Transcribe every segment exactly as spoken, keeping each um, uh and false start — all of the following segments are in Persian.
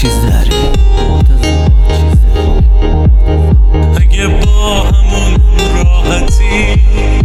چیز داری. اگه با همون راحتی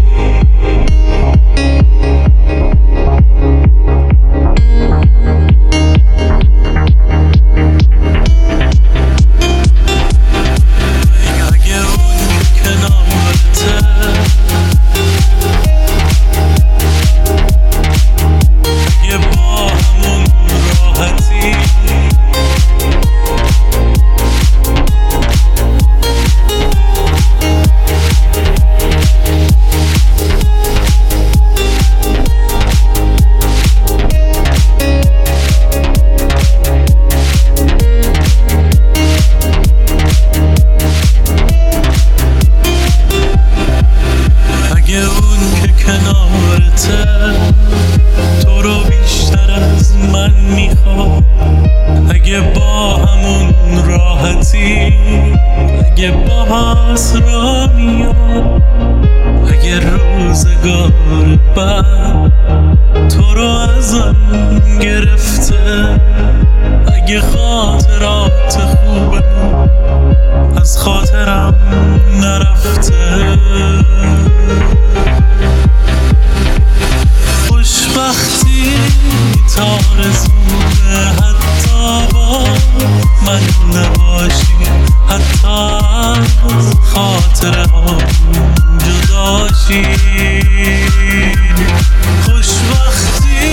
تو رو بیشتر از من میخوام. اگه با همون راحتی، اگه باهاس را میام، اگه روزگار بعد تو رو ازم گرفته، اگه خاطرات خوبمون از خاطرم نرفته، خوشبختی تارزونه حتی با من نباشی، حتی از خاطره ها جداشی. خوشبختی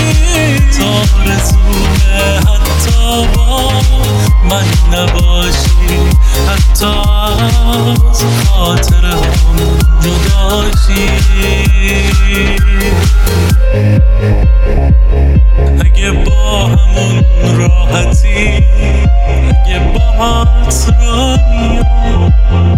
تارزونه حتی با من نباشی، حتی از خاطره ها جداشی. اگه با همون راحتی، اگه باهات را میام،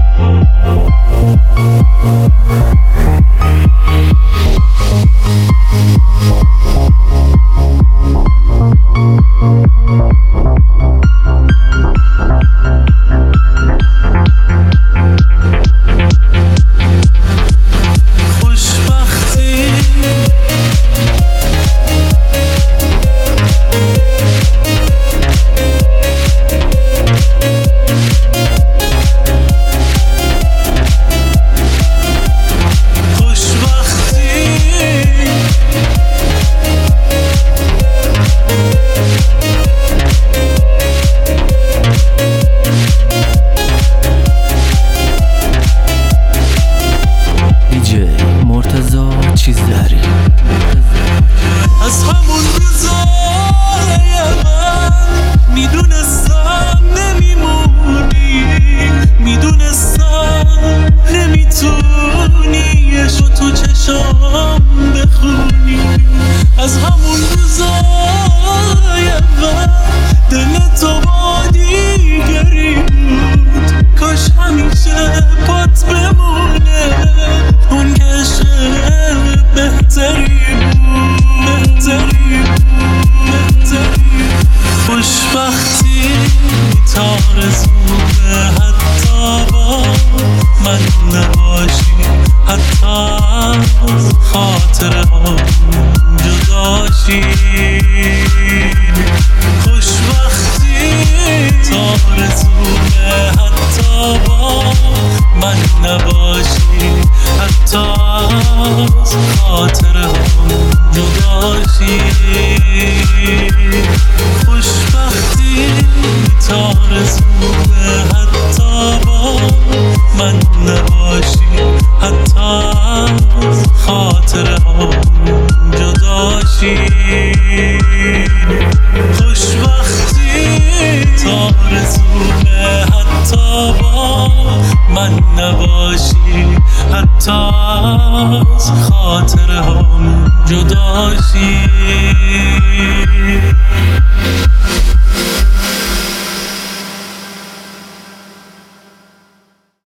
چیز داری. از همون روزای من میدونستم نمیمونی، میدونستم نمیتونی عشق تو چشام بخونی. از همون روزای من دل تو با دیگری بود، کاش همیشه پات بمونه اون که بهتری بود، بهتری بود، بهتری. خوشبختی تارزونه حتی با من نباشی، حتی از خاطره ها جداشی. خوشبختی تارزونه حتی با من نباشی، حتی از خاطره ها جداشی. خوشبختی تارزونه حتی با من نباشی، حتی از خاطره ها جداشی. خوشبختی تارزونه حتی با من نباشی، حتی از خاطره ها جداشی.